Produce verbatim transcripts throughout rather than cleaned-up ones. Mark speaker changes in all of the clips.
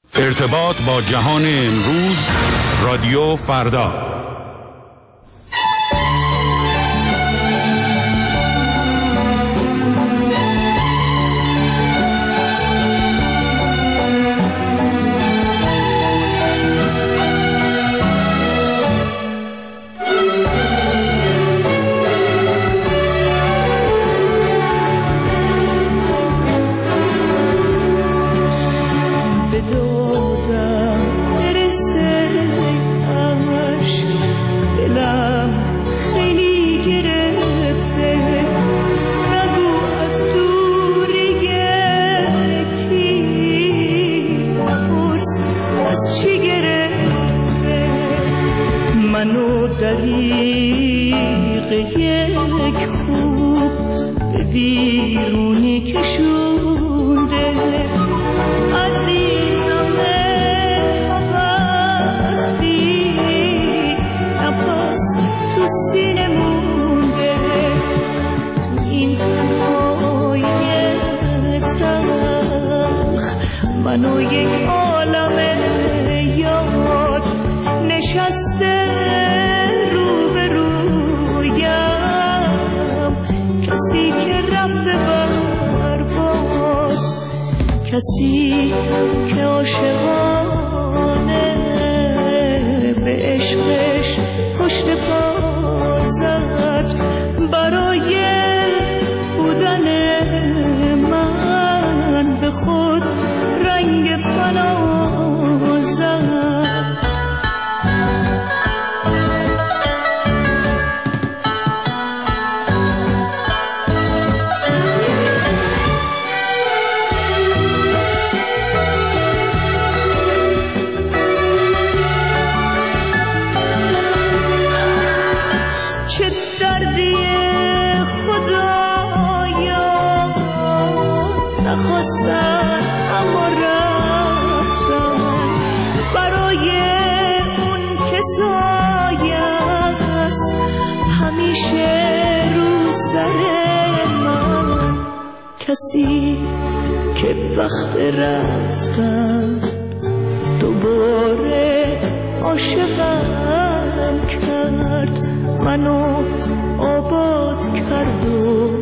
Speaker 1: ارتباط با جهان امروز، رادیو فردا.
Speaker 2: منو یک عالم یاد نشسته رو به رویم، کسی که رفته برباد، کسی که عاشقانه به عشقش پشت پا زد برای بودن من، به خود رنگ فنا زد. چه دردی خدایا نخواستن اما رفتن، برای اون که سایه‌ست همیشه رو سر من، کسی که وقت رفتن دوباره عاشقم کرد، منو آباد کرد و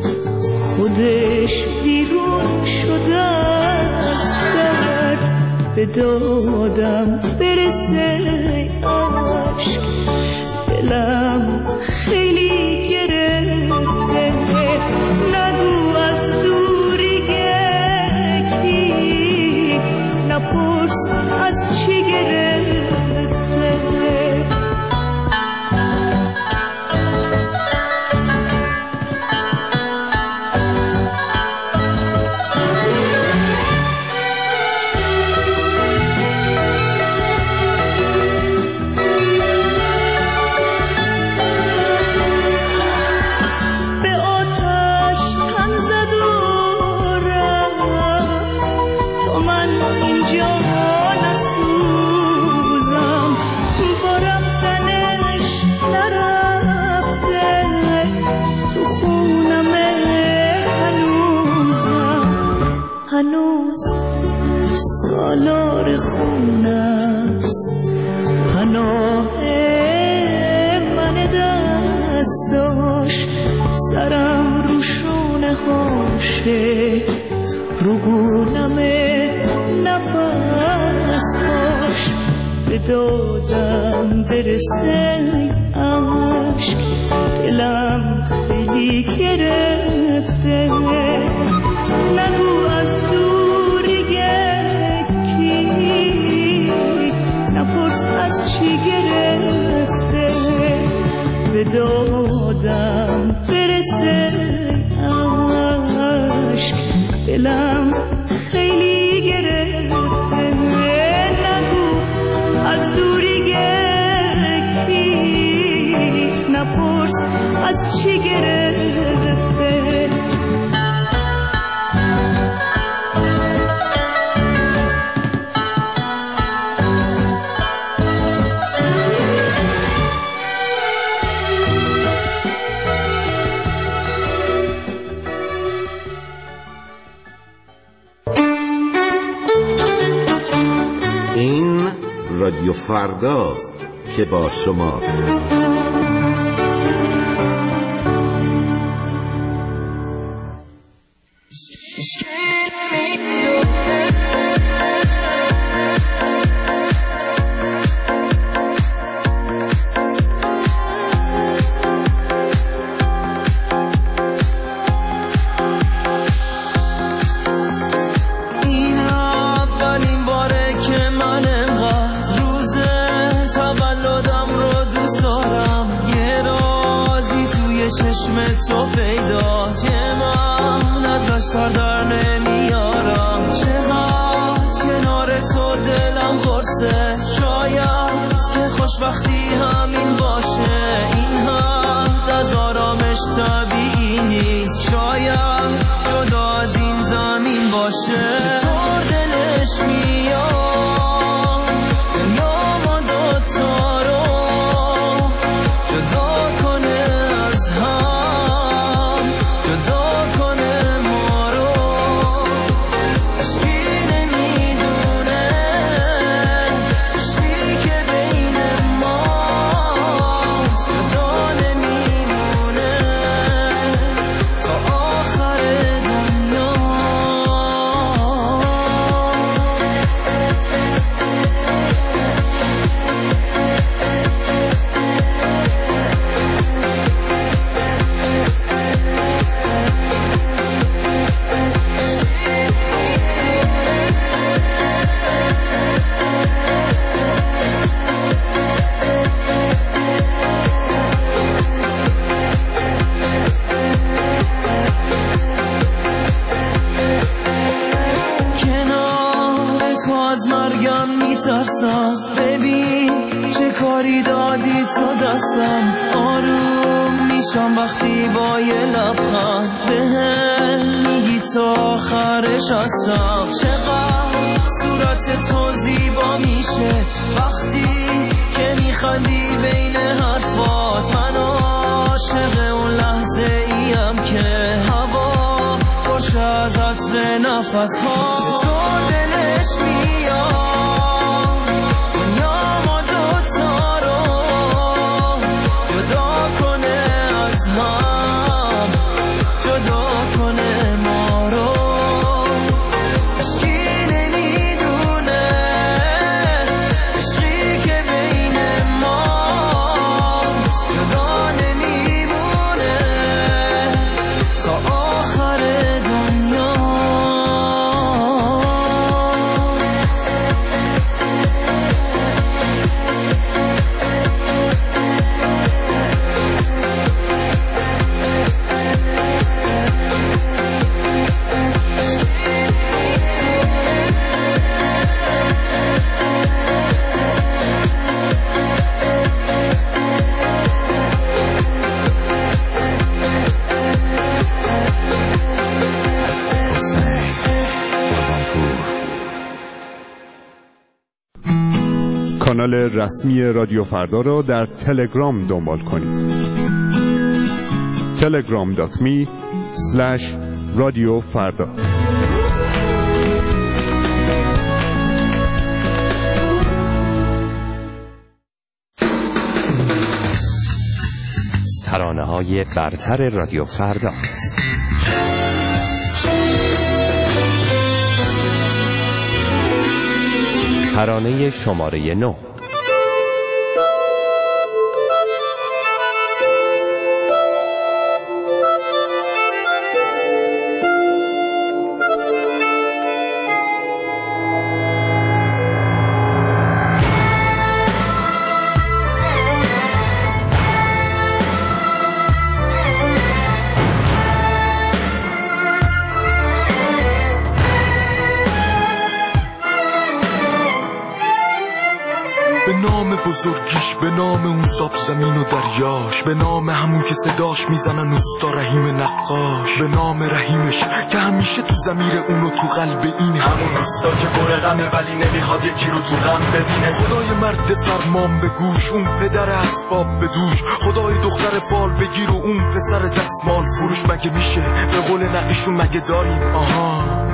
Speaker 2: خودش بیرون شده از درد، به دادم برسه عشق، دلم خیلی گرفته، نگو از دوری کی، نپرس از چی گرفته. هنوز سالار خونست پناه من دست داشت، سرم رو شونه هاشه، رو گونم نفس هاش، به دادم برسه عشق، دلم خیلی گرفته، نگو از دوری کی، نپرس از چی گرفته، به دادم برسه عشق، دلم خیلی گرفته، نگو از دوری کی، نپرس از چی گرفته.
Speaker 3: رادیو فرداست که با شماست.
Speaker 4: تو پیداست که من ازش سر در نمیارم، چقدر کنار تو دلم قرصه، شاید که خوشبختی همین باشه، این حد از آرامش طبیعی نیست، شاید جدا از این زمین باشه. چطور دلش میاد دنیا ما دوتا رو جدا کنه از هم، جدا کنه ما رو، عشقی نمیدونه عشقی که بین ماست، جدا نمیمونه تا آخر دنیا. کنار تو از مرگم میترسم، ببین چه کاری دادی تو دستم، آروم میشم وقتی با یه لبخند بهم میگی تا آخرش هستم، چقدر صورت تو زیبا میشه وقتی که میخندی بین حرفات، من عاشق اون لحظه ایم که هوا باشه از عطر نفس ها. چطور دلش میاد دنیا ما دوتا رو جدا کنه از هم، جدا کنه ما رو، عشقی نمیدونه عشقی که بین ماست، جدا نمیمونه تا آخر دنیا.
Speaker 1: کانال رسمی رادیو فردا را در تلگرام دنبال کنید. تلگرام دات می اسلش رادیو فردا.
Speaker 5: ترانه‌های برتر رادیو فردا. ترانه شماره نو.
Speaker 6: به نام بزرگیش، به نام اون ذات زمین و دریاش، به نام همون که صداش میزنن اوستا رحیم نقاش، به نام رحیمش که همیشه تو ضمیر اونو تو قلب این همون اوستا که پر غمه ولی نمیخواد یکی رو تو غم ببینه. خدای مرد فرمان به گوش، اون پدر اسباب به دوش، خدای دختر فال بگیر و اون پسر دستمال فروش. مگه میشه به قول نقیشون مگه داریم؟ آها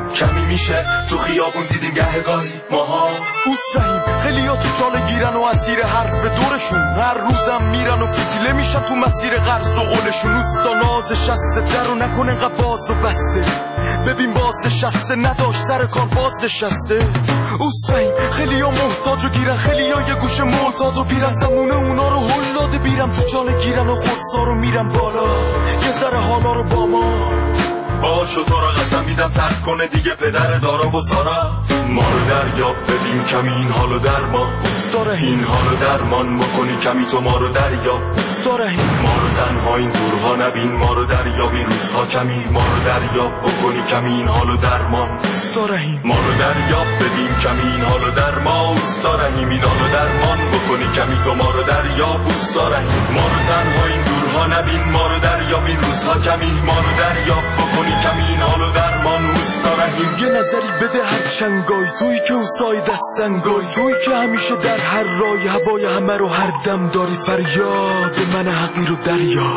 Speaker 6: کمی میشه تو خیابون دیدیم گه گاهی ماها اوسرهیم. خیلی ها تو چاله گیرن و اسیر حرف دورشون، هر روزم میرن و فتیله میشن تو مسیر قرض و قولشون. اوستا ناز شسته در و نکن انقدر باز و بسته، ببین باز شسته نداشت سر کار باز شسته. اوسرهیم خیلی ها محتاج و گیرن، خیلی ها یه گوش معتاد و بیرن، زمونه اونا رو هل داده بیرم تو چاله گیرن و خورسا رو میرن بالا یه ذره حالا رو با ما باشو. تو را قسم میدم ترک کنه دیگه پدر دارا و سارا. ما رو دریاب ببین کمی این حالو در ما داره، این حالو درمان بکنی کمی تو ما رو دریاب داره. ما رو تنها این دورها نبین، ما رو دریابی روزها کمی، ما رو دریاب بکنی کمی این حالو درمان داره. ما رو دریاب ببین کمی این حالو در ما دارهیم، این حالو درمان بکنی کمی تو ما رو دریاب دارهیم. ما رو تنها این دورها نبین، ما رو دریابی روزها کمی، ما رو دریاب بکنی کمی این حالو درمان دارهیم. یه نظری بده هر چنگای تویی که اوسای دستنگای، تویی که همیشه در هر رای هوای همه رو هر دم داری. فریاد من حقیر و دریا،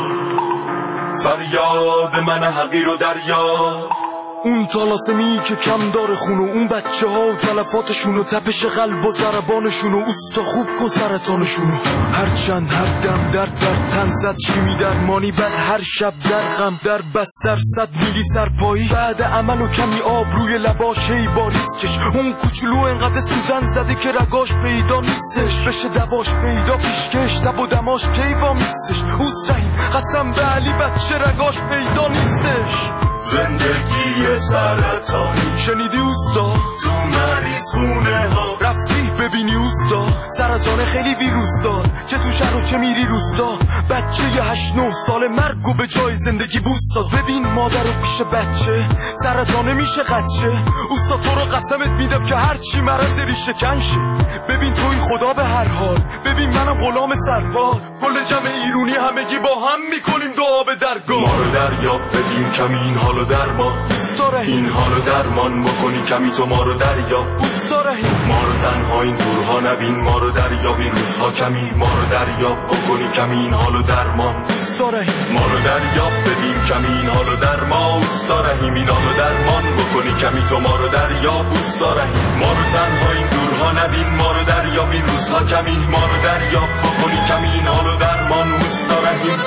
Speaker 6: فریاد من حقیر و دریا. اون طلاسمی که کم داره خونو، اون بچه ها و تلفاتشونو، تپش قلب و ضربانشونو، اوستا خوب کن سرطانشونو. هر چند هر دم در در تن زد شیمی درمانی، بعد هر شب در غم در بستر صد میلی سرپایی. بعد عمل و کمی آب روی لباش هی با ریسکش، اون کوچولو انقدر سوزن زده که رگاش پیدا نیستش. بشه دواش پیدا پیشکش، دب و دماش کیفا میستش. اوسرهیم قسم به علی بچه رگاش پیدا نیستش. زندگی سرطانی شنیدی اوستا؟ تو مریض خونه ها رفتی ببینی اوستا؟ سرطان خیلی ویروس دار که تو شهر و چه میری روستا. بچه یه هشت نه ساله مرگو به جای زندگی بوست داد. ببین مادر رو پیش بچه سرطانه میشه قدشه. اوستا تو رو قسمت میدم که هرچی مرض ریشه کنشه. ببین توی خدا به هر حال، ببین منم غلام سرفال. کل جمع ایرونی همگی با هم میکنیم دعا به درگاه. ما رو دریاب ببین کمی این حالو در ما این حالو درمان بکنی کمی تو ما رو دریاب ما رو تنها این دورها نبین، ما رو دریابی روزها کمی، ما رو دریاب بکنی کمی این حالو درمان ما رو دریاب ببین کمی این حالو در ما دارهیم، این حالو درمان بکنی کمی تو ما رو دریاب دارهیم. ما رو تنها این دورها نبین، ما رو دریابی روزها کمی، ما رو دریاب بکنی کمی این حالو درمان دارهیم.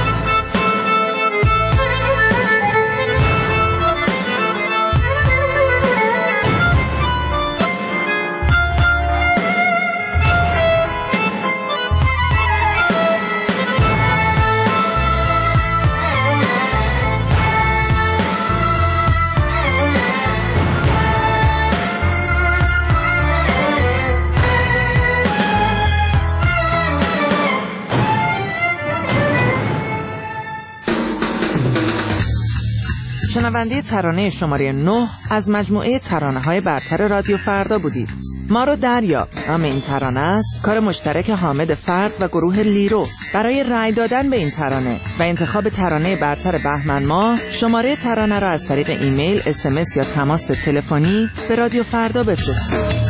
Speaker 7: شنونده ترانه شماره نه از مجموعه ترانه‌های برتر رادیو فردا بودید. ما رو دریاب نام این ترانه است کار مشترک حامد فرد و گروه لیرو. برای رأی دادن به این ترانه و انتخاب ترانه برتر بهمن ماه شماره ترانه را از طریق ایمیل، اس ام اس یا تماس تلفنی به رادیو فردا بفرستید.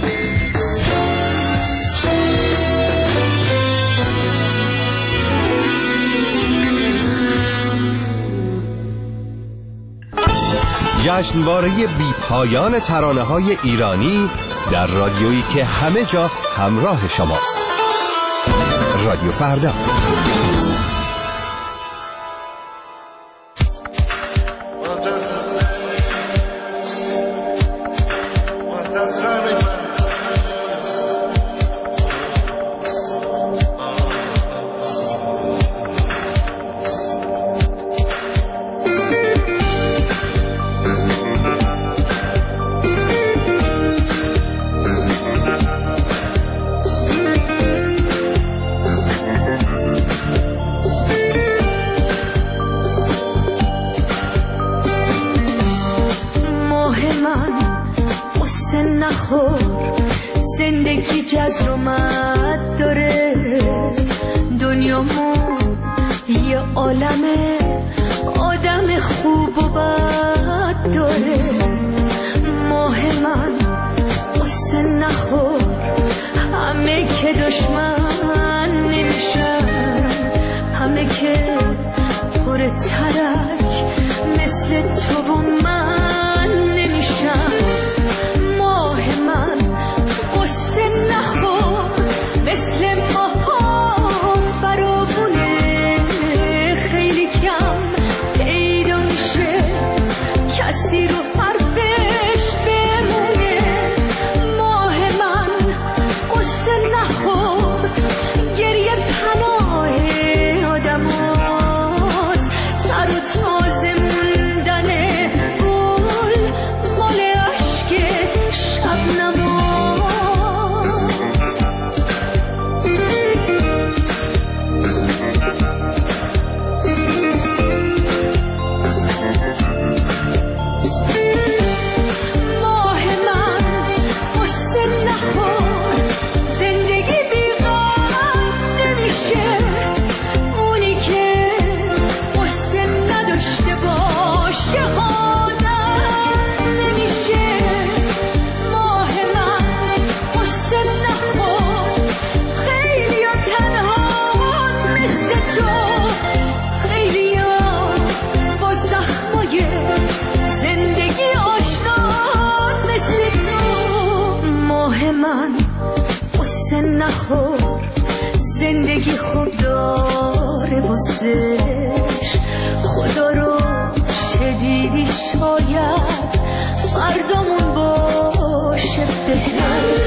Speaker 5: جشنواره بی پایان ترانه‌های ایرانی در رادیویی که همه جا همراه شماست. رادیو فردا.
Speaker 2: زندگی جزر و مد داره، دنیامون یه عالمه آدم خوب و بد داره. ماه من قصه نخور، همه که دشمن نمیشن، همه که پر ترک مثل تو و من نمیشن. نخور، زندگی خوب داره واسش. خدا رو شدیدی شاید فردامون باشه بهتر.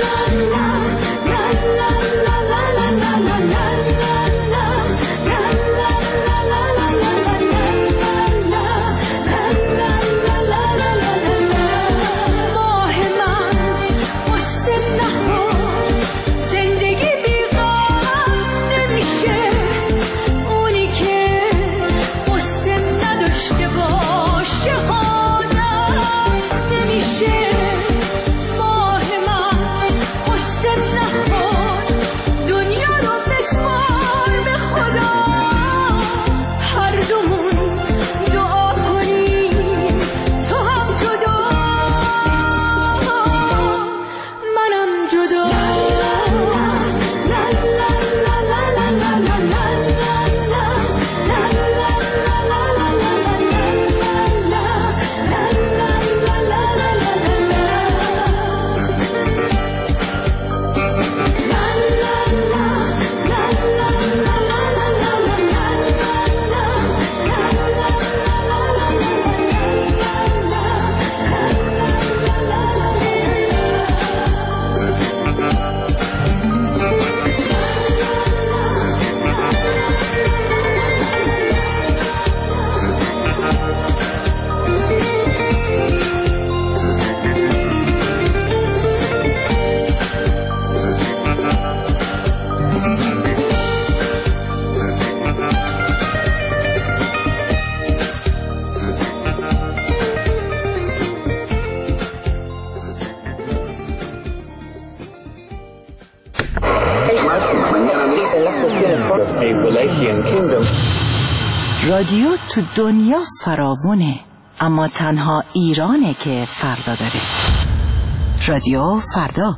Speaker 8: رادیو تو دنیا فراوونه، اما تنها ایرانه که فردا داره. رادیو فردا.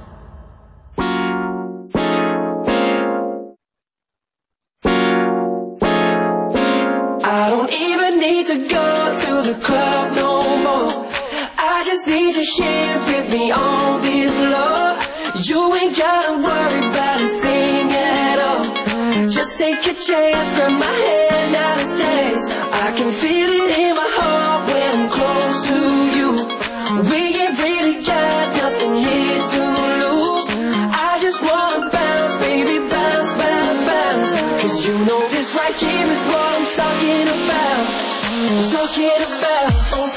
Speaker 4: I don't even need to go to the club no more. I just need you here with me on this floor. You ain't gotta worry about a thing at all. Just take a chance, grab my hand, now let's dance. I can feel it in my heart when I'm close to you. We ain't really got nothing here to lose. I just wanna bounce, baby, bounce, bounce, bounce. Cause you know this right here is what I'm talking about. I'm talking about.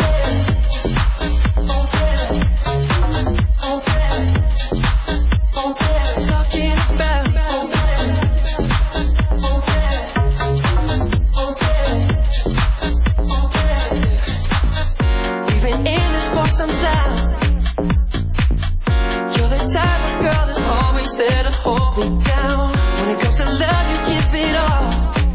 Speaker 4: Hold me down. When it comes to love, you give it all.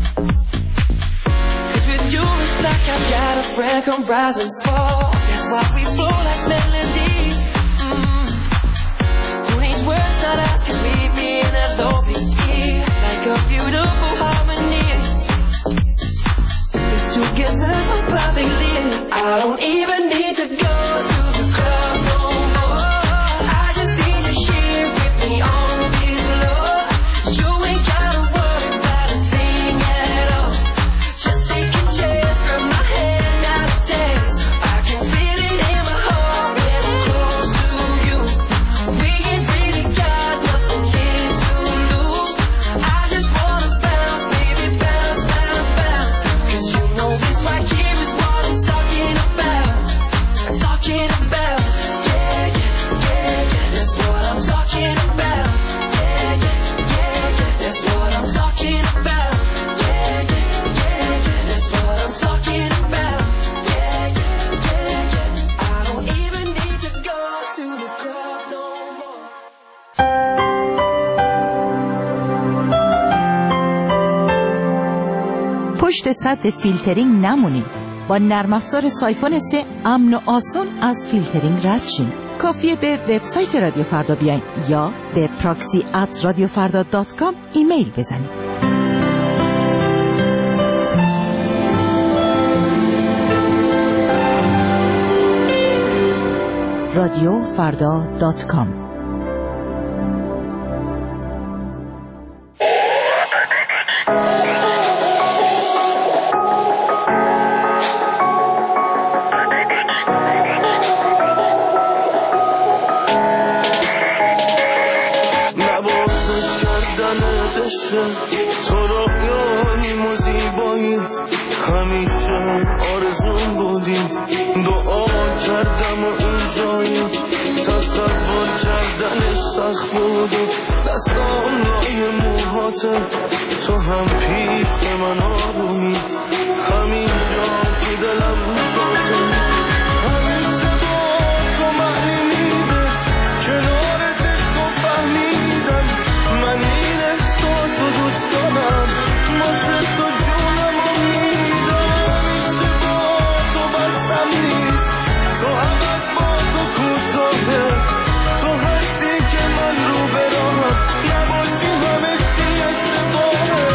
Speaker 4: Cause with you, it's like I've got a friend come rise and fall. That's why we flow like melodies. Mm. Who needs words not ask us, baby, in a lovely key. Like a beautiful harmony. We're together so perfectly. I don't even need to go to the club no more. I just need you here with me on. You ain't gotta worry about a thing at all. Just take a chance, grab my hand, now let's dance. I can feel it in my heart when I'm close to you. We ain't really got nothing here to lose. I just wanna bounce, baby, bounce, bounce, bounce. Cause you know this right here is what I'm talking about. I'm talking about. Yeah, yeah, yeah, yeah. That's what I'm talking about. Yeah, yeah, yeah, yeah. That's what I'm talking about. Yeah, yeah, yeah, yeah. That's what I'm talking about. Yeah, yeah, yeah, yeah. I don't even need to go to the club no more.
Speaker 8: پشت سد فیلترینگ نمونید. با نرم افزار سایفون سه امن و آسون از فیلترینگ رد شین. کافیه به وبسایت رادیو فردا بیاین یا به پراکسی ات رادیو فردا دات کام ایمیل بزنید. رادیو فردا دات کام
Speaker 9: عشق تو رویاییم و زیباییم همیشه آرزون بودیم دعا کردم و اینجاییم تصور کردنش سخت بود دستام لای موهاته تو هم پیش من آرومی همینجا تو دلم جاته همیشه با تو معنی میده کنارت عشق و فهمیدم من این احساس و دوست دارم واسه تو جونم و میدم همیشه با تو بسم نیست تو عبد با تو کوتاهه تو هستی که من رو براهم نباشی همه چی اشتباهه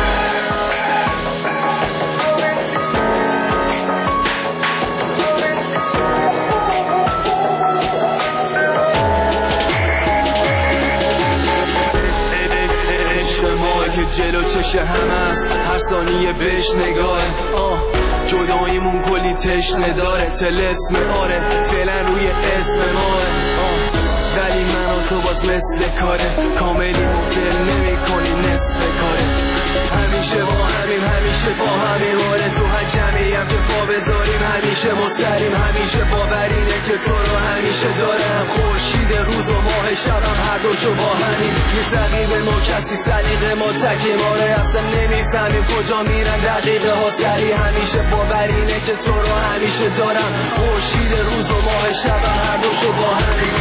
Speaker 10: که جلو چشه هم است هر ثانیه بهش نگاه آه جداییمون کلی تشنه داره تلسم آره فعلا روی اسم ماه آه ولی من و تو باز مثل کاره کاملی مفل نمی کنی نصف کاره همیشه با همیم همیشه با همین آره تو هر جمعیم که پا بذاریم همیشه مستریم همیشه باورینه که تو رو همیشه دارم خورشید روز و ماه شبم هر دوشو با همین یه سقیب ما کسی سلیقه ما تکیم آره اصلا نمیفهمیم کجا میرن دقیقه ها سری همیشه باورینه که تو رو همیشه دارم خورشید روز و ماه شبم هر دوشو با همین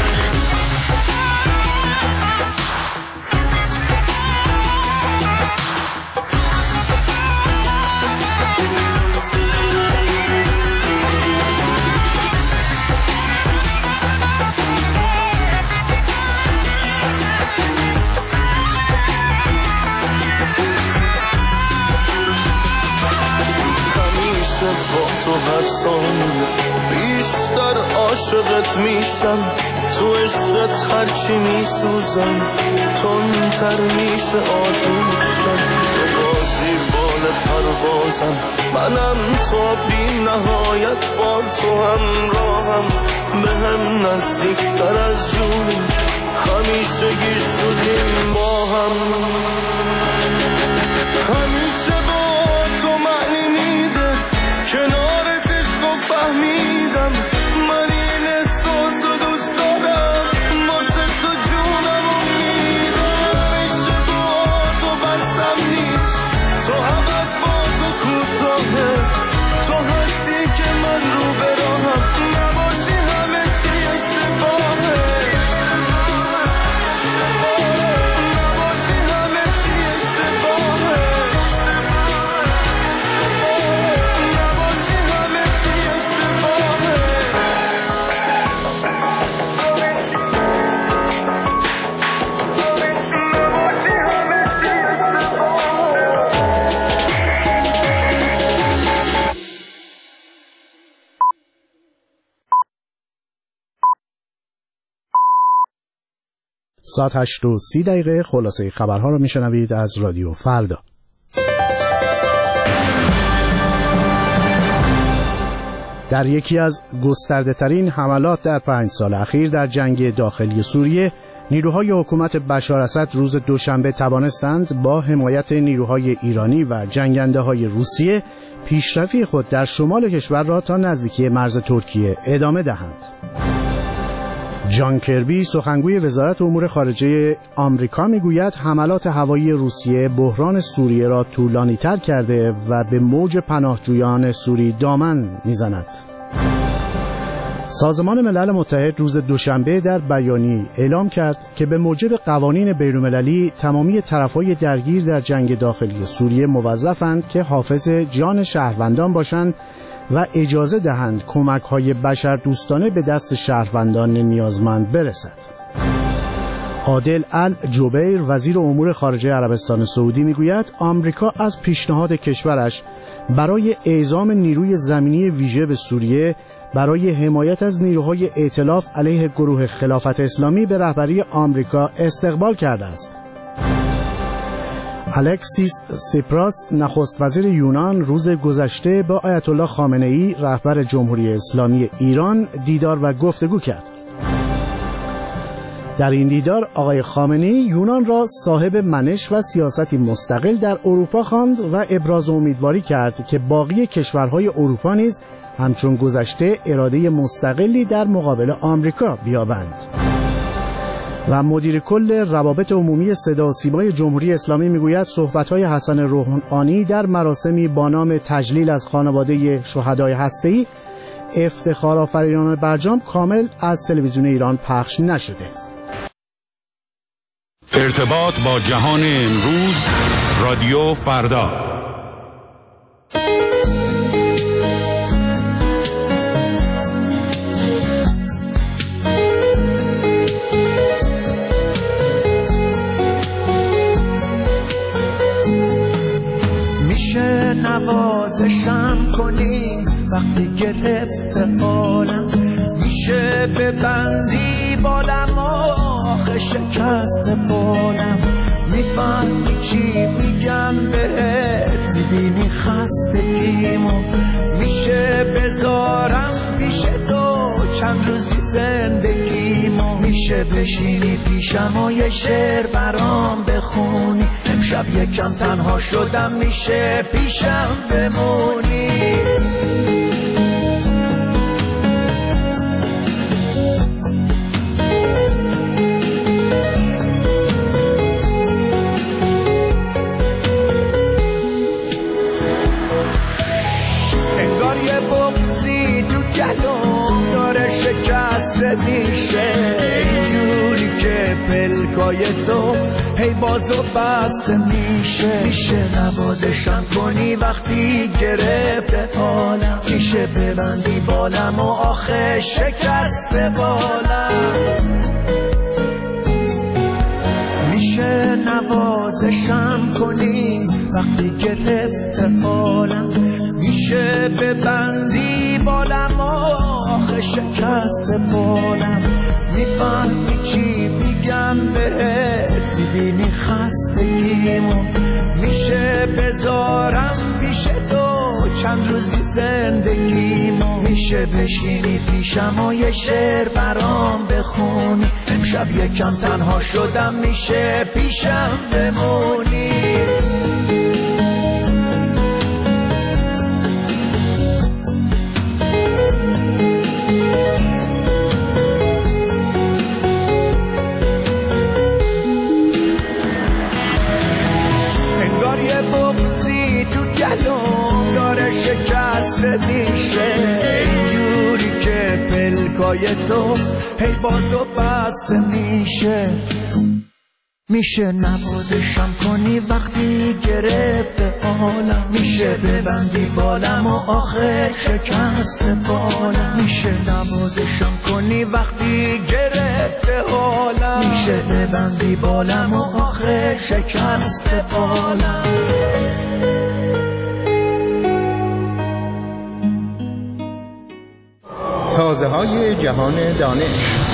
Speaker 9: با تو هر ثانیه بیشتر عاشقت میشم تو عشقت هرچی میسوزم تندتر میشه آتوشم تو بازی بال پروازم منم تو بی نهایت با تو همراهم به هم نزدیکتر از جونی همیشه گیر شدیم با هم همیشه با تو معنی میده کنارت عشق و فهمیدم من این احساس و دوست دارم واسه تو جونم و میدم همیشه با تو بسم نیست تو عبد با تو کوتاهه تو هستی که من رو براهم نباشی همه چی اشتباهه نباشی همه چی اشتباهه
Speaker 11: ساعت هشت و سی دقیقه خلاصه خبرها رو میشنوید از رادیو فردا. در یکی از گسترده ترین حملات در پنج سال اخیر در جنگ داخلی سوریه نیروهای حکومت بشار اسد روز دوشنبه توانستند با حمایت نیروهای ایرانی و جنگنده های روسیه پیشروی خود در شمال کشور را تا نزدیکی مرز ترکیه ادامه دهند. جان کربی سخنگوی وزارت امور خارجه آمریکا میگوید حملات هوایی روسیه بحران سوریه را طولانی‌تر کرده و به موج پناهجویان سوری دامن میزند. سازمان ملل متحد روز دوشنبه در بیانیه‌ای اعلام کرد که به موجب قوانین بین‌المللی تمامی طرف‌های درگیر در جنگ داخلی سوریه موظفند که حافظ جان شهروندان باشند و اجازه دهند کمک‌های بشردوستانه به دست شهروندان نیازمند برسد. عادل الجبیر وزیر امور خارجه عربستان سعودی میگوید آمریکا از پیشنهاد کشورش برای اعزام نیروی زمینی ویژه به سوریه برای حمایت از نیروهای ائتلاف علیه گروه خلافت اسلامی به رهبری آمریکا استقبال کرده است. الکسیس سیپراس نخست وزیر یونان روز گذشته با آیت الله خامنه‌ای رهبر جمهوری اسلامی ایران دیدار و گفتگو کرد. در این دیدار آقای خامنه‌ای یونان را صاحب منش و سیاستی مستقل در اروپا خواند و ابراز امیدواری کرد که باقی کشورهای اروپا نیز همچون گذشته اراده مستقلی در مقابل آمریکا بیابند. و مدیر کل روابط عمومی صدا و سیمای جمهوری اسلامی میگوید صحبت‌های حسن روحانی در مراسمی با نام تجلیل از خانواده شهدای هسته‌ای افتخارآفرینانه برجام کامل از تلویزیون ایران پخش نشده.
Speaker 12: ارتباط با جهان امروز، رادیو فردا.
Speaker 9: میشه نوازشم کنی وقتی گرفته حالم، میشه ببندی بالم آخه شکست بالم، میفهمی چی میگم بهت، میبینی خستگیمو، میشه بذارم پیش تو چند روزی زندگیمو، میشه بشینی پیشم و یه شعر برام بخونی، امشب یکم تنها شدم میشه پیشم بمونی. انگار یه بغضی تو گلوم داره شکست میشه، اینجوری که پلکای تو هی بازو بسته میشه، میشه نوازشم کنی وقتی گرفته حالم، میشه ببندی بالم و آخه شکست بالم، میشه نوازشم کنی وقتی گرفته حالم، میشه ببندی بالم و آخه شکست بالم، میفهمی چی میگم بهت، میبینی خستگیمو، میشه بذارم پیش تو چند روزی زندگیمو، میشه بشینی پیشم و یه شعر برام بخونی، امشب یکم تنها شدم میشه پیشم بمونی. داره شکست میشه، اینجوری که پلکای تو هی بازو بسته میشه، میشه نوازشم کنی وقتی گرفته حالم، میشه ببندی بالم و آخه شکست بالم، میشه نوازشم کنی وقتی گرفته حالم، میشه ببندی بالم و آخه شکست بالم.
Speaker 13: تازه های جهان دانش.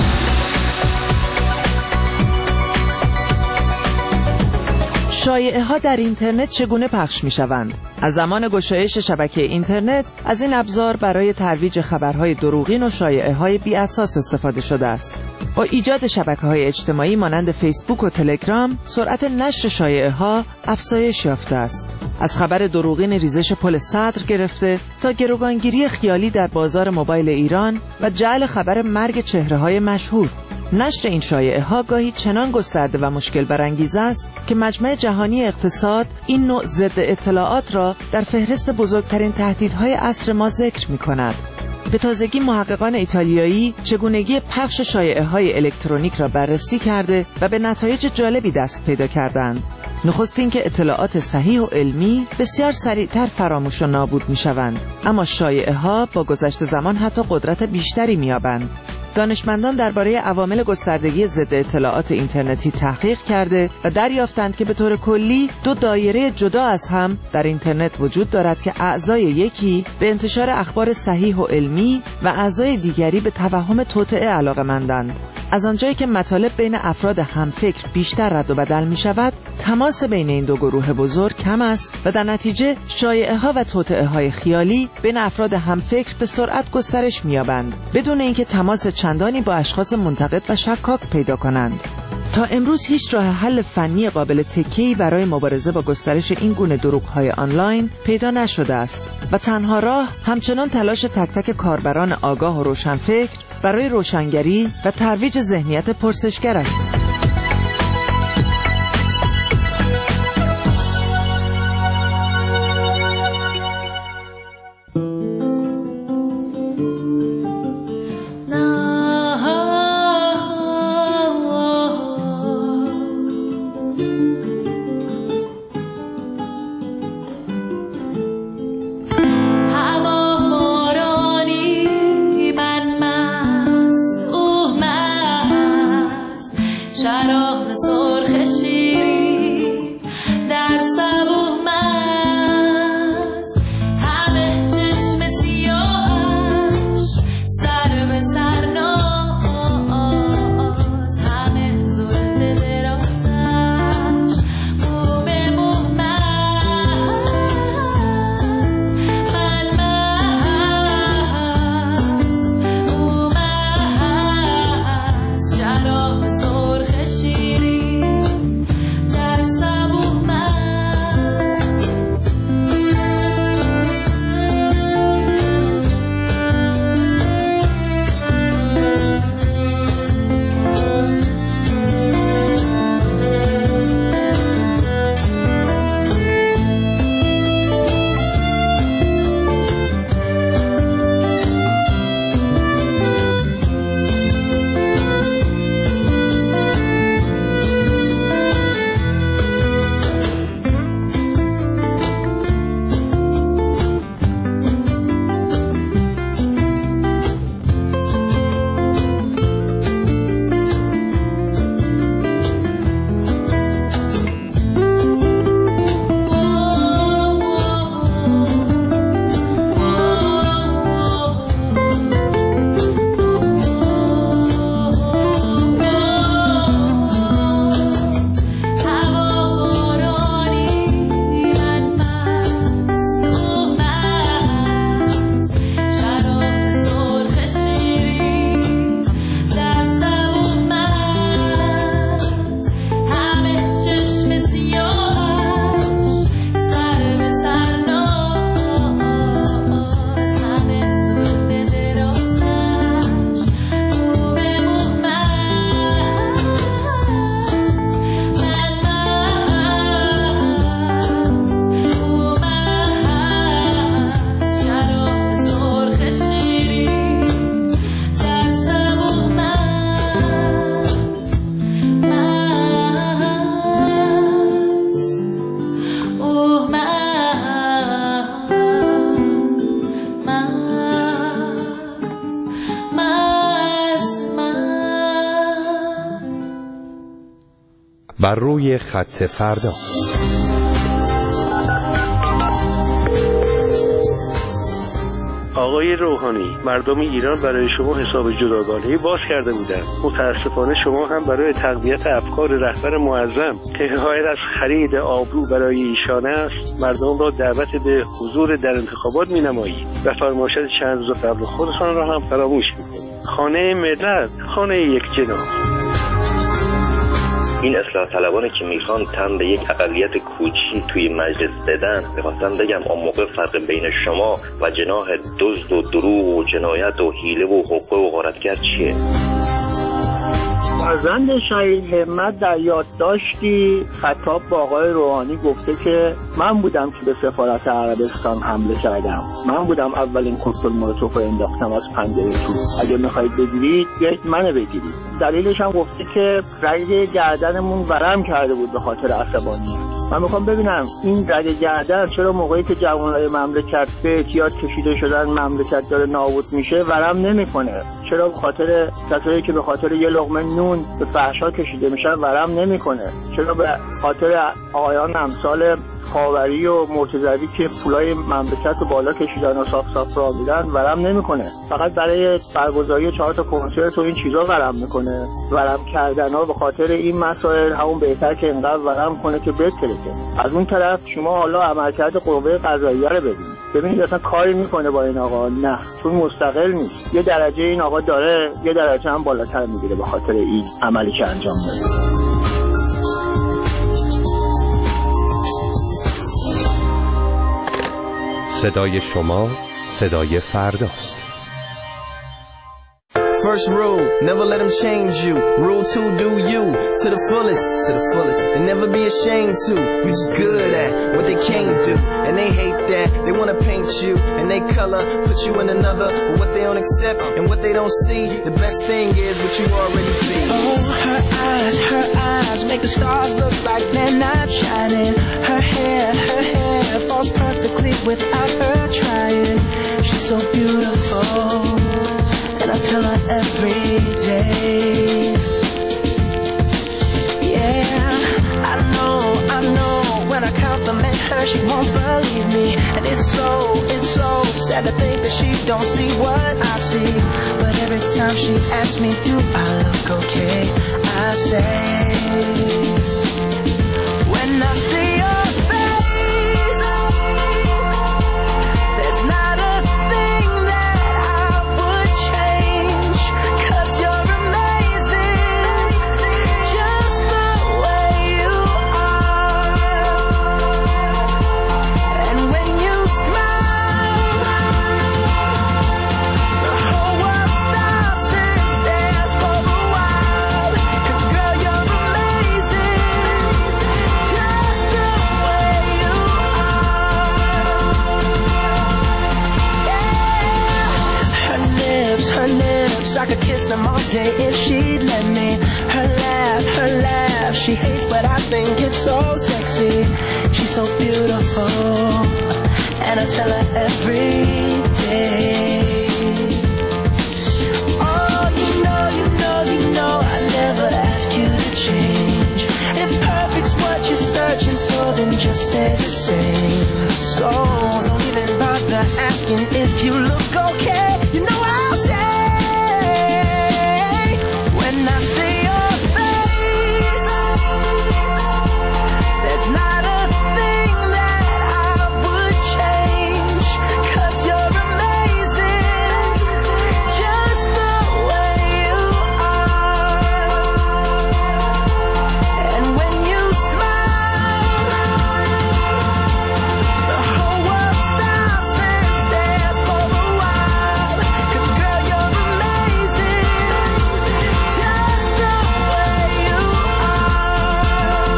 Speaker 7: شایعه ها در اینترنت چگونه پخش می شوند؟ از زمان گشایش شبکه اینترنت از این ابزار برای ترویج خبرهای دروغین و شایعه های بی اساس استفاده شده است. با ایجاد شبکه های اجتماعی مانند فیسبوک و تلگرام، سرعت نشر شایعه ها افزایش یافته است. از خبر دروغین ریزش پل صدر گرفته تا گروگانگیری خیالی در بازار موبایل ایران و جعل خبر مرگ چهره‌های مشهور. نشر این شایعه ها گاهی چنان گسترده و مشکل برانگیز است که مجمع جهانی اقتصاد این نوع ضد اطلاعات را در فهرست بزرگترین تهدیدهای عصر ما ذکر می کند. به تازگی محققان ایتالیایی چگونگی پخش شایعه های الکترونیک را بررسی کرده و به نتایج جالبی دست پیدا کردند. نخست این که اطلاعات صحیح و علمی بسیار سریعتر فراموش و نابود می شوند، اما شایعه ها با گذشت زمان حتی قدرت بیشتری می یابند. دانشمندان درباره عوامل گستردگی ضد اطلاعات اینترنتی تحقیق کرده و دریافتند که به طور کلی دو دایره جدا از هم در اینترنت وجود دارد که اعضای یکی به انتشار اخبار صحیح و علمی و اعضای دیگری به توهم توطئه علاقه‌مندند. از آنجایی که مطالب بین افراد همفکر بیشتر رد و بدل می شود، تماس بین این دو گروه بزرگ کم است و در نتیجه شایعه ها و توطئه های خیالی بین افراد همفکر به سرعت گسترش می یابند بدون اینکه تماس چندانی با اشخاص منتقد و شکاک پیدا کنند. تا امروز هیچ راه حل فنی قابل تکیه‌ای برای مبارزه با گسترش این گونه دروغ‌های آنلاین پیدا نشده است و تنها راه همچنان تلاش تک تک کاربران آگاه و روشنفکر برای روشنگری و ترویج ذهنیت پرسشگر است.
Speaker 5: بر روی خط فردا.
Speaker 14: آقای روحانی، مردم ایران برای شما حساب جداگانه‌ای باز کرده بودند. متاسفانه شما هم برای تقویت افکار رهبر معظم که حائل از خرید آبرو برای ایشان است، مردم را دعوت به حضور در انتخابات می‌نمایید و فرمایشات چند روز قبل خودتان را هم فراموش می‌کنید. خانه ملت، خانه یک جناح.
Speaker 15: این اصلاح طلبانی که میخوان تن به یک اقلیت کوچی توی مجلس بدن، میخواستم بگم اون موقع فرق بین شما و جناح دزد و دروغ و جنایت و حیله و حقوق و غارتگر چیه؟
Speaker 16: فرزند شهید همت در یادداشتی خطاب با آقای روحانی گفته که من بودم که به سفارت عربستان حمله کردم، من بودم اولین کوکتل مولوتوف رو انداختم از پنجره تو، اگه میخواید بگیرید بیایید منو بگیرید. دلیلش هم گفته که رگ گردنمون ورم کرده بود به خاطر عصبانیت. من میخوام ببینم این رگ گردن چرا موقعی که جوانای مملکت به اعتیاد کشیده شدن، مملکت داره نابود میشه، ورم نمیکنه؟ چرا به خاطر کسایی که به خاطر یه لقمه نون به فحشا کشیده میشن ورم نمیکنه؟ چرا به خاطر آقایان امثال پاوری و مرتضوی که پولای مملکت رو بالا کشیدن و صاف صاف راه میدن ورم نمیکنه. فقط برای برگزاری چهار تا کنسرت و این چیزا ورم میکنه. ورم کردن ها به خاطر این مسائل همون بهتر که اینقدر ورم کنه که بهتره. که از اون طرف شما حالا عملکرد قوه قضاییه رو ببینید. ببینید اصلا کاری میکنه با این آقا؟ نه، چون مستقل نیست. یه درجه این آقا داره، یه درجه هم بالاتر میگیره به خاطر این عملی که انجام داده.
Speaker 5: صدای شما صدای فرداست.
Speaker 17: First rule, never let them change you. Rule two, do you to the fullest, to the fullest. And never be ashamed to. You just good at what they can't do. And they hate that. They wanna paint you and they color, put you in another. But what they don't accept and what they don't see, the best thing is what you already be.
Speaker 4: Oh, her eyes, her eyes make the stars look like they're not shining. Her hair, her hair falls perfectly without her trying. She's so beautiful. And I tell her every day. Yeah, I know, I know. When I compliment her, she won't believe me. And it's so, it's so sad to think that she don't see what I see. But every time she asks me, do I look okay? I say, when I see your face, there's not a thing that I would change. 'Cause you're amazing, just the way you are. And when you smile, the whole world stops and stares for a while. 'Cause girl, you're amazing, just the way you are. Yeah. Her lips, her lips, I could kiss them all day if she'd let me. Her laugh, her laugh, she hates but I think it's so sexy. She's so beautiful, and I tell her every day. Oh, you know, you know, you know, I never ask you to change. If perfect's what you're searching for, then just stay the same. So don't even bother asking if you look okay. You know I'll say, when I see your face, there's not a thing that I would change. 'Cause you're amazing, just the way you are. And when you smile, the whole world stops and stares for a while. 'Cause girl, you're amazing, just the way you are.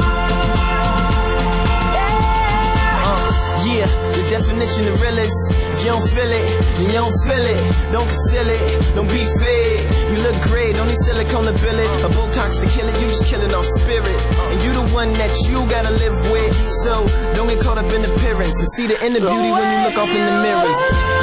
Speaker 17: Uh, yeah, the definition of real is if you don't feel it, then you don't feel it. Don't conceal it, don't be fake. You look great, don't need silicone to bill it. A Botox to kill it, you just killing off spirit. And you the one that you gotta live with. So don't get caught up in appearance and see the inner beauty when you look off in the mirrors.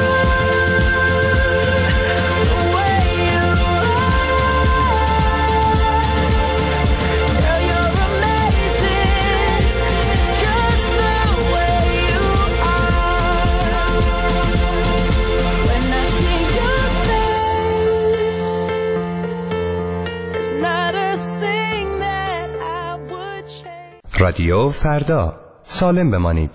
Speaker 4: Girl, you're amazing, just the way you are. When I see your face, there's not a thing that I would change.
Speaker 5: رادیو فردا، سالم بمانید.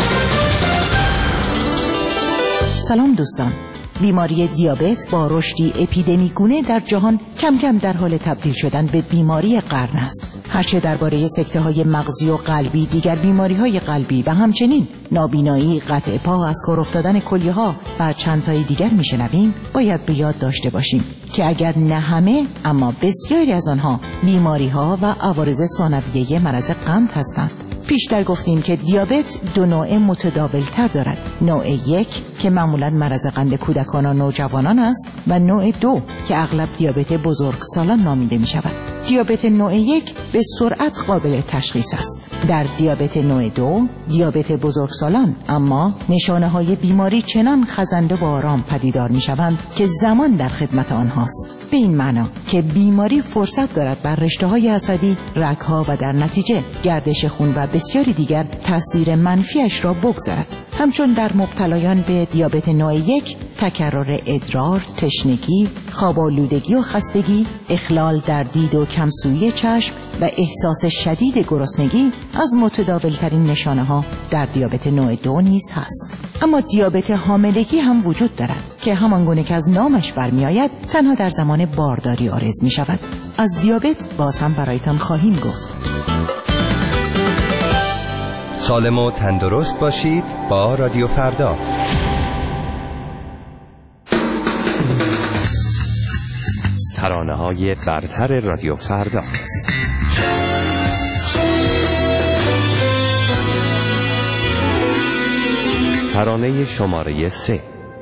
Speaker 8: سلام دوستان. بیماری دیابت با رشدی اپیدمیگونه در جهان کم کم در حال تبدیل شدن به بیماری قرن است. هرچه درباره سکته های مغزی و قلبی، دیگر بیماری های قلبی و همچنین نابینایی، قطع پا، از کار افتادن کلیه ها و چند تای دیگر میشنویم، باید به یاد داشته باشیم که اگر نه همه اما بسیاری از آنها بیماری ها و عوارض ثانویه مرض قند هستند. پیشتر گفتیم که دیابت دو نوع متداول تر دارد. نوع یک که معمولا مرض قند کودکان و نوجوانان است و نوع دو که اغلب دیابت بزرگسالان نامیده می شود. دیابت نوع یک به سرعت قابل تشخیص است. در دیابت نوع دو، دیابت بزرگسالان، اما نشانه های بیماری چنان خزنده و آرام پدیدار می شوند که زمان در خدمت آنهاست. به این معنا که بیماری فرصت دارد بر رشته‌های عصبی، رگ‌ها و در نتیجه گردش خون و بسیاری دیگر تأثیر منفیش را بگذارد. همچون در مبتلایان به دیابت نوع یک، تکرر ادرار، تشنگی، خواب‌آلودگی و خستگی، اخلال در دید و کمسویی چشم و احساس شدید گرسنگی از متداولترین نشانه‌ها در دیابت نوع دو نیز هست. اما دیابت حاملگی هم وجود دارد که همانگونه که از نامش برمی‌آید تنها در زمان بارداری عارض می‌شود. از دیابت باز هم برایتان خواهیم گفت.
Speaker 5: سالم و تندرست باشید با رادیو فردا. ترانه‌های برتر رادیو فردا. ترانه شماره سه.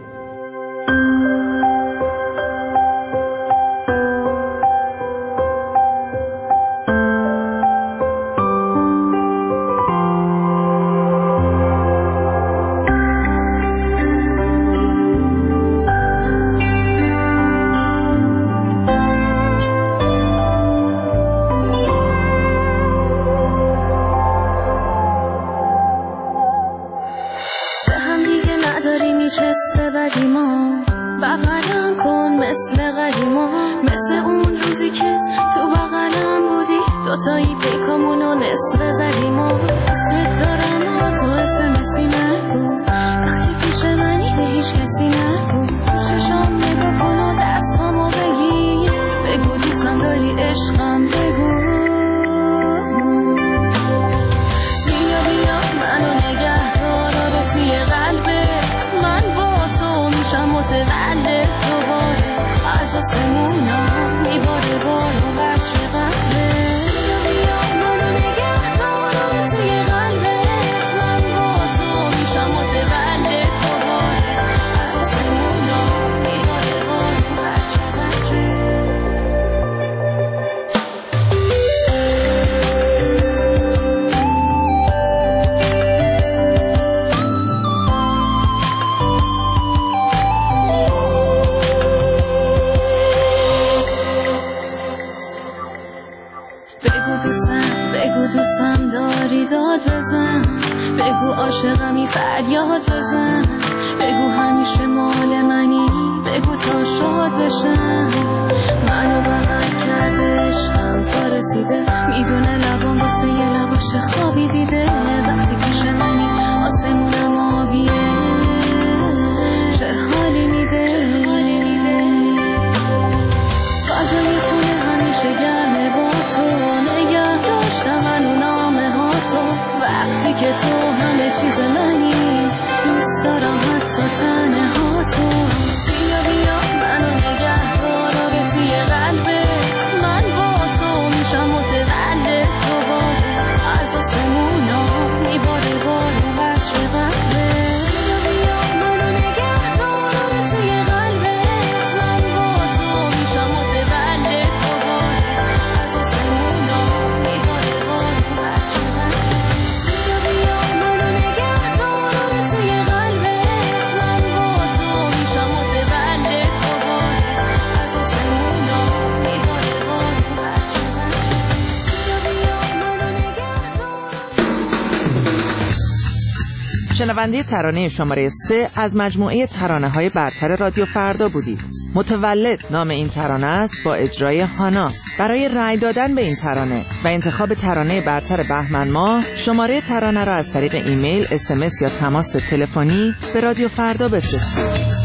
Speaker 7: شنونده ترانه شماره سه از مجموعه ترانه‌های برتر رادیو فردا بودید. متولد نام این ترانه است با اجرای هانا. برای رأی دادن به این ترانه و انتخاب ترانه برتر بهمن ماه شماره ترانه را از طریق ایمیل، اس ام اس یا تماس تلفنی به رادیو فردا بفرستید.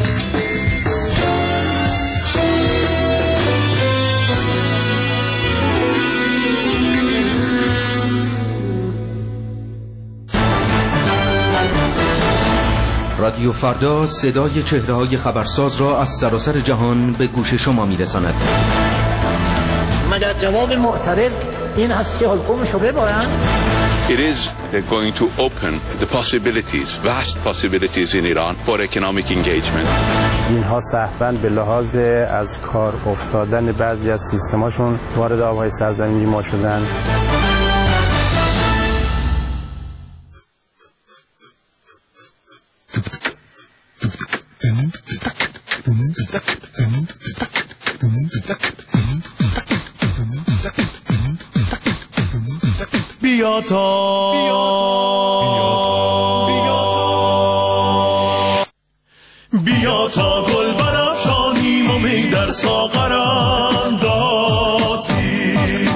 Speaker 18: رادیو فردا صدای چهره‌های خبرساز را از سراسر جهان به گوش شما می‌رساند.
Speaker 19: مگر جواب معترض این هست که حلقومشو ببرن؟
Speaker 12: It is going to open the possibilities, vast possibilities in Iran for economic engagement.
Speaker 20: اینها صحفاً به لحاظ از کار افتادن بعضی از سیستماشون وارد آبهای سرزمینی ما شدن.
Speaker 9: بیا تا بیا تا گل برافشانیم و می در ساغر اندازیم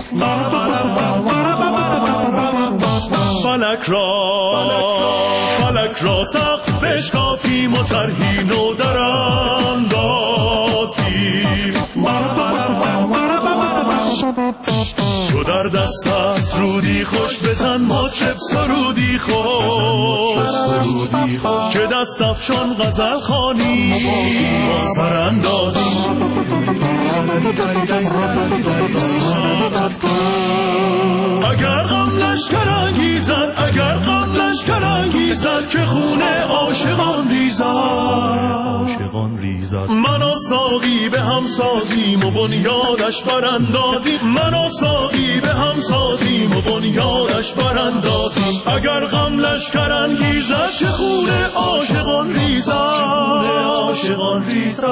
Speaker 9: فلک را فلک را سقف بشکافیم و طرحی نو در اندازیم تو در دست است رودی خوش بزن مطرب سرودی خوش که دست افشان غزل خوانی با سراندازی اگر غم لشکر انگیزد اگر غم لشکر انگیزد که خون عاشقان ریزد عاشقان ریزد من و ساقی به هم سازیم و بنیادش براندازیم من و ساقی به هم سازیم و بنیادش براندازیم اگر غم لشکر انگیزد که خون عاشقان ریزد عاشقان ریزد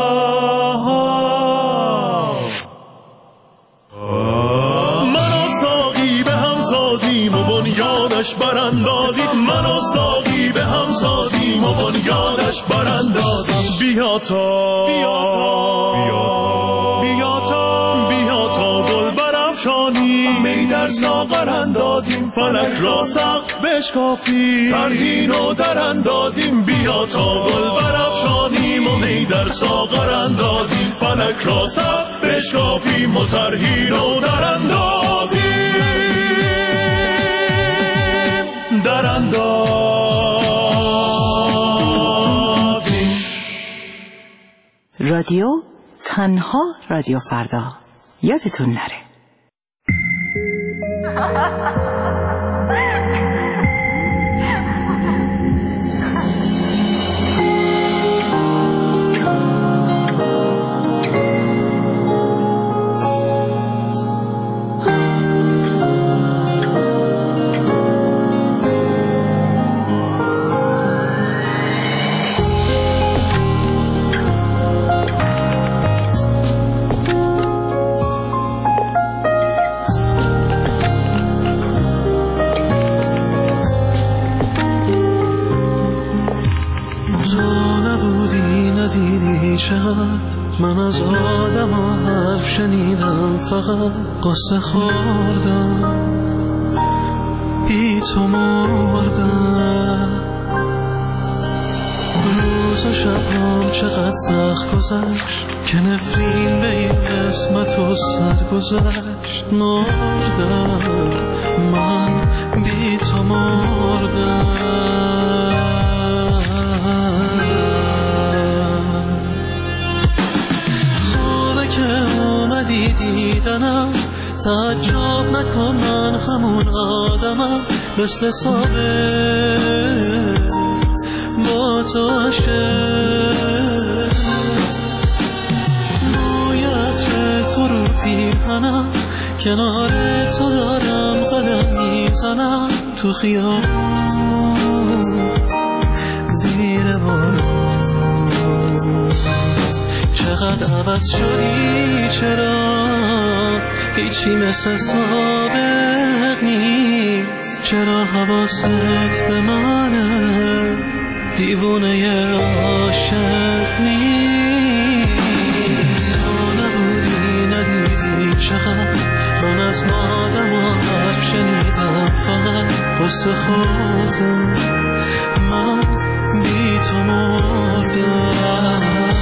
Speaker 9: و بنیادش براندازیم من و ساقی به هم سازیم و بنیادش براندازیم بیا تا بیا تا بیا تا بیا تا گل برافشانیم می در ساغر اندازیم فلک را سقف بشکافیم طرحی نو در اندازیم بیا تا گل برافشانیم و می در ساغر اندازیم فلک را سقف بشکافیم و طرحی نو در اندازیم در اندازیم
Speaker 8: رادیو تنها رادیو فردا یادتون نره
Speaker 9: من از آدم ها حرف شنیدم فقط قصه خوردم بی تو مردم روز و شبام چقدر سخت گذشت که نفرین به این قسمت و سر گذشت مردم من بی تو مردم اومدی دیدنم تعجب نکن من همون آدمم مثل ثابت با تو عشق بوی عطر تو رو پیرهنم کنار تو دارم قدم میزنم تو خیابون زیر بارون چقدر عوض شدی چرا هیچی مثل سابق نیست چرا حواست به منه دیوونه عاشق نیست تو نبودی ندیدی چقدر من از آدم و حرف شنیدم فقط قصه خوردم من بی تو مردم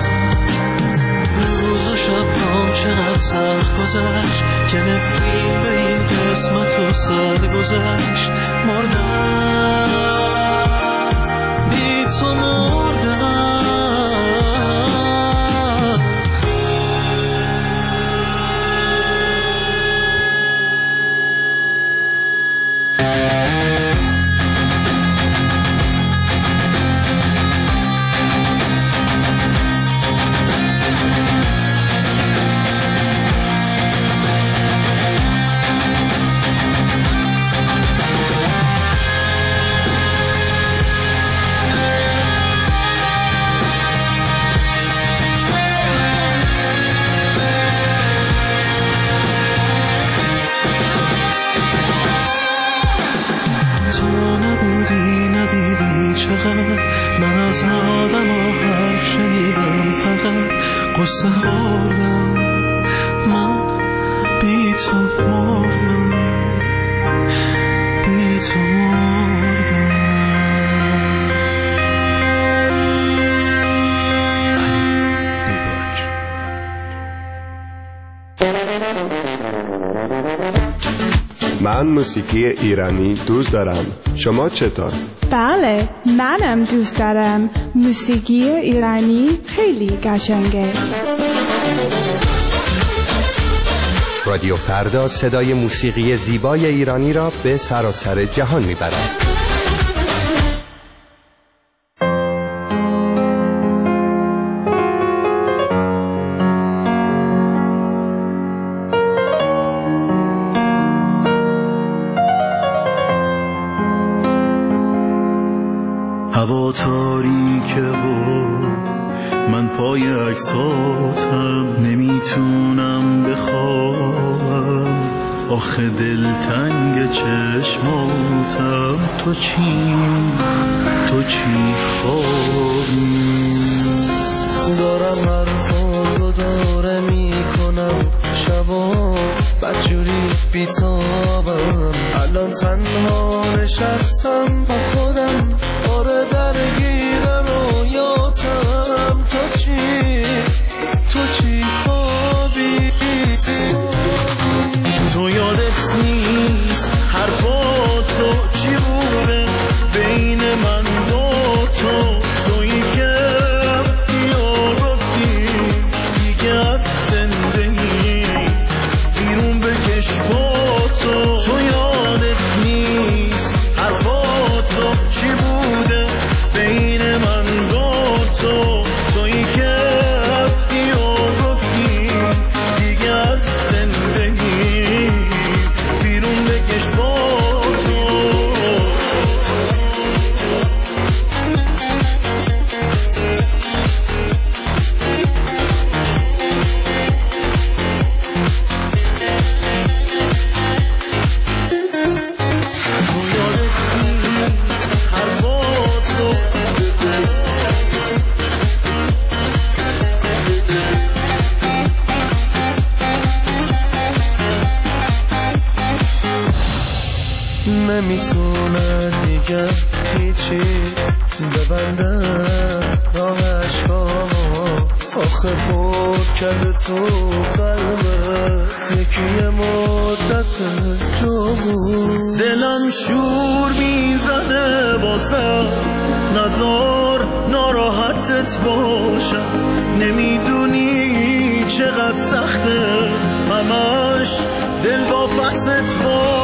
Speaker 9: شبام چقدر سخت گذشت که نفرین به این قسمت و سر گذشت مردم بی تو مردم چقدر من از آدم ها حرف شنیدم، فقط قصه خوردم، من بی تو مردم، بی تو مردم.
Speaker 21: من موسیقی ایرانی دوست دارم. شما چطور؟
Speaker 22: بله، منم دوست دارم. موسیقی ایرانی خیلی قشنگه.
Speaker 5: رادیو فردا صدای موسیقی زیبای ایرانی را به سراسر جهان میبرد.
Speaker 9: هوا تاریکه و من پای عکساتم، نمیتونم بخوابم، آخه دلتنگ چشماتم. تو چی تو چی خوابی؟ دارم حرفاتو داره میکنم، شبا بدجوری بیتابم، الان تنها نشستم با خودم، آره درگیر رویاتم. تو چی تو چی خوابی؟ تو یادت نیست حرفاتو چی بوده بین من دو تو، تویی که یا رفتی دیگه از زندگی بیرون بکش با تو. تو یادت نیست حرفاتو چی بوده بین من دو تو، تویی که رفتی و رفتی دیگه از زندگی بیرون بکش با تو. نمیتونه دیگه هیچی ببنده راه عشقا، آخه بود کرده تو قلبت یکی مدت جو بود. دلم شور میزنه باسم، نزار ناراحتت باشم، نمیدونی چقدر سخته همش دل با بستت باشم.